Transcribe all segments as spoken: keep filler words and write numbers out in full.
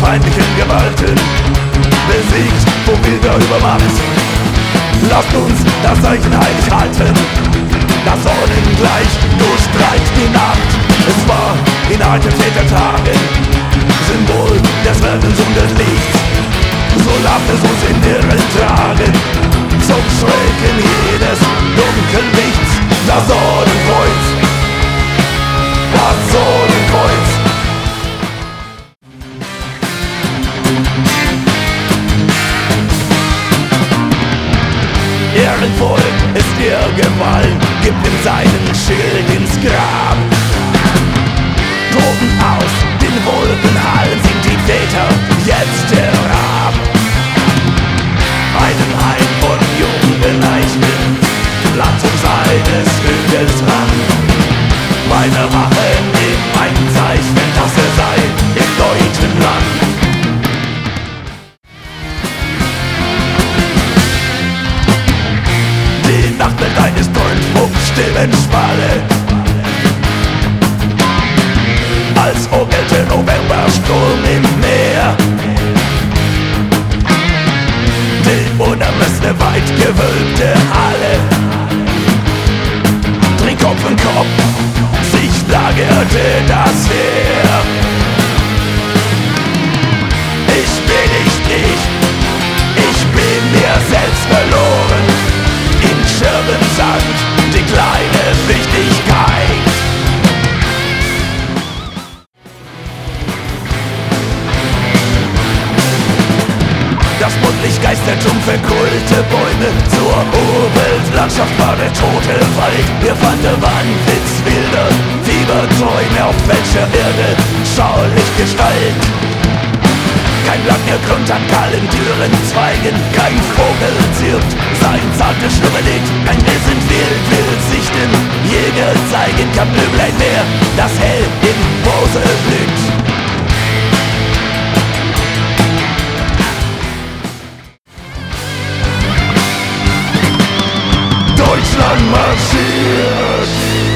feindlichen Gewalten besiegt vor wilder Übermacht. Lasst uns das Zeichen heilig halten, das Sonnengleich durchstreicht die Nacht. Es war in alten Vätertagen Symbol des Rettens und des Lichts. So lasst es uns in Irren tragen, zum Schrecken jedes Dunkellichts. Das Sorgenkreuz, das Sorgenkreuz. Ehrenvoll ist ihr gefallen, gibt ihm seinen Schild ins Grab. Droben aus den Wolkenhallen sind die Väter jetzt herab. Einem Heim von jungen Eichen, Platz um seines Hügels Rand. Meine Rache nimmt ein Zeichen, dass er sei im deutschen Land. Die Nacht mit eines Durchbruchstimmen Schwalle, als orgelte Novembersturm im Meer. Die unermessene, weit gewölbte Halle, drin Kopf in Kopf, sich lagerte das Heer. Ich bin nicht ich, ich bin mir selbst verloren, in Scherbensack die kleine Wichtigkeit. Das Mondlicht geistert um verkohlte Bäume, zur Urwaldlandschaft war der tote Wald. Wir fanden Wahnwitz, wilder Fieberträume auf welcher Erde schauerlich Gestalt. Kein Blatt mehr krümmt an kahlen Türen Zweigen, kein Vogel zirpt sein zartes Schnurrelied. Ein Riss in Wildwildsichten, Jäger zeigen kein Blümlein mehr, das hell in Rose blüht. Deutschland marschiert,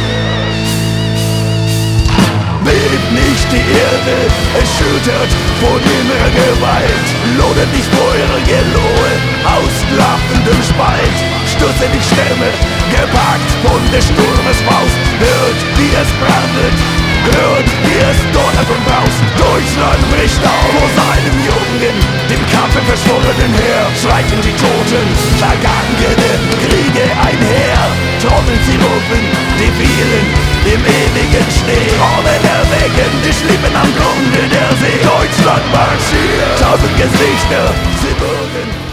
bebt nicht die Erde, es schüttert vor innerer Gewalt. Lohnet nicht eure Gelohe aus laufendem Spalt. Stürze die Stämme, gepackt von des Sturmes Faust. Hört, wie es brandet, hört, wie es donnert und braust. Deutschland bricht auf vor seinem Jungen, dem Kampfe verschworenen Heer. Schreiten die Toten, vergangene Kriege einher. Trommeln sie rufen, die vielen im ewigen Schnee. Trommeln erwecken, die Schlippen am Grunde der See. Deutschland marschiert, tausend Gesichter, sie würden